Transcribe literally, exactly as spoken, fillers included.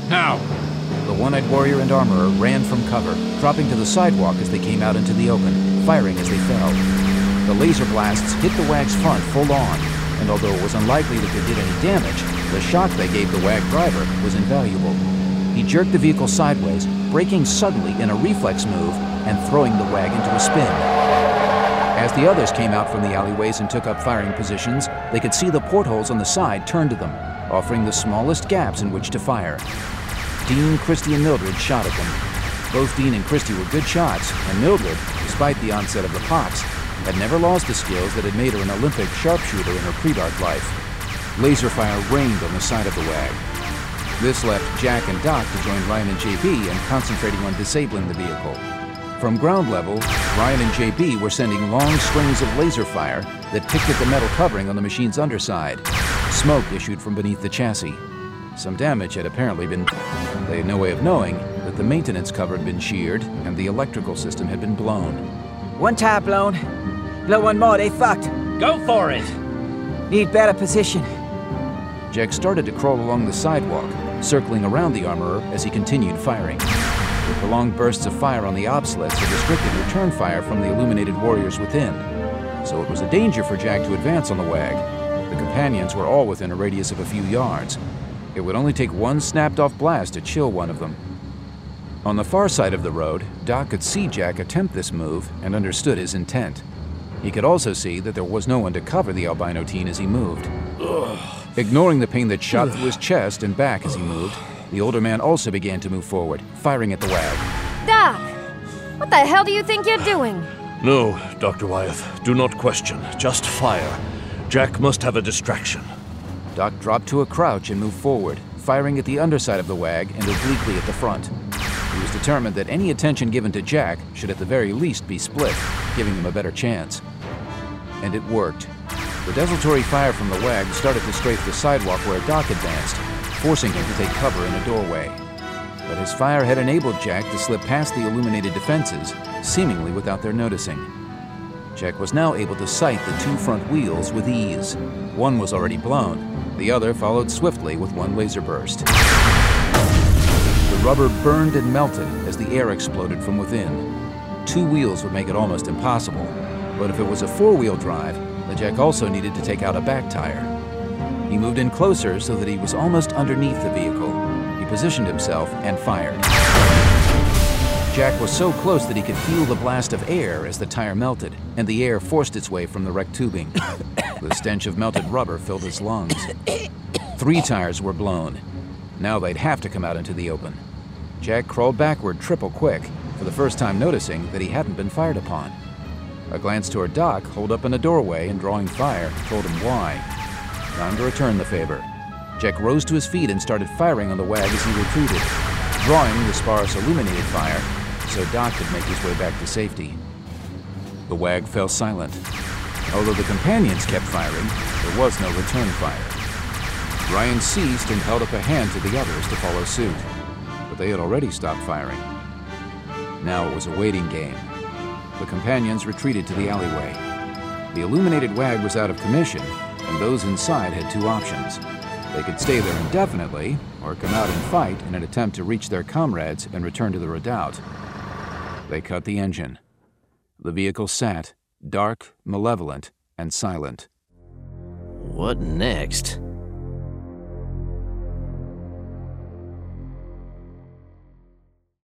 Now! The one-eyed warrior and armorer ran from cover, dropping to the sidewalk as they came out into the open, firing as they fell. The laser blasts hit the wag's front full on, and although it was unlikely that they did any damage, the shock they gave the wag driver was invaluable. He jerked the vehicle sideways, braking suddenly in a reflex move and throwing the wag into a spin. As the others came out from the alleyways and took up firing positions, they could see the portholes on the side turn to them, offering the smallest gaps in which to fire. Dean, Christie, and Mildred shot at them. Both Dean and Christie were good shots, and Mildred, despite the onset of the pox, had never lost the skills that had made her an Olympic sharpshooter in her pre-dark life. Laser fire rained on the side of the wag. This left Jack and Doc to join Ryan and J B in concentrating on disabling the vehicle. From ground level, Ryan and J B were sending long strings of laser fire that picked at the metal covering on the machine's underside. Smoke issued from beneath the chassis. Some damage had apparently been... They had no way of knowing that the maintenance cover had been sheared and the electrical system had been blown. One tire blown. Blow one more, they fucked. Go for it! Need better position. Jack started to crawl along the sidewalk, circling around the armorer as he continued firing. The prolonged bursts of fire on the obsolets had restricted return fire from the illuminated warriors within, so it was a danger for Jack to advance on the wag. The companions were all within a radius of a few yards. It would only take one snapped-off blast to chill one of them. On the far side of the road, Doc could see Jack attempt this move and understood his intent. He could also see that there was no one to cover the albino teen as he moved. Ugh. Ignoring the pain that shot through his chest and back as he moved, the older man also began to move forward, firing at the wag. Doc! What the hell do you think you're doing? No, Doctor Wyeth. Do not question. Just fire. Jack must have a distraction. Doc dropped to a crouch and moved forward, firing at the underside of the wag and obliquely at the front. He was determined that any attention given to Jack should at the very least be split, giving him a better chance. And it worked. The desultory fire from the wag started to strafe the sidewalk where Doc advanced, forcing him to take cover in a doorway. But his fire had enabled Jack to slip past the illuminated defenses, seemingly without their noticing. Jack was now able to sight the two front wheels with ease. One was already blown. The other followed swiftly with one laser burst. The rubber burned and melted as the air exploded from within. Two wheels would make it almost impossible, but if it was a four-wheel drive, the Jack also needed to take out a back tire. He moved in closer so that he was almost underneath the vehicle. He positioned himself and fired. Jack was so close that he could feel the blast of air as the tire melted, and the air forced its way from the wrecked tubing. The stench of melted rubber filled his lungs. Three tires were blown. Now they'd have to come out into the open. Jack crawled backward triple quick, for the first time noticing that he hadn't been fired upon. A glance toward Doc, holed up in a doorway and drawing fire, told him why. Time to return the favor. Jack rose to his feet and started firing on the wag as he retreated, drawing the sparse illuminated fire so Doc could make his way back to safety. The wag fell silent. Although the companions kept firing, there was no return fire. Ryan ceased and held up a hand to the others to follow suit, but they had already stopped firing. Now it was a waiting game. The companions retreated to the alleyway. The illuminated wag was out of commission, and those inside had two options. They could stay there indefinitely, or come out and fight in an attempt to reach their comrades and return to the redoubt. They cut the engine. The vehicle sat, dark, malevolent, and silent. What next?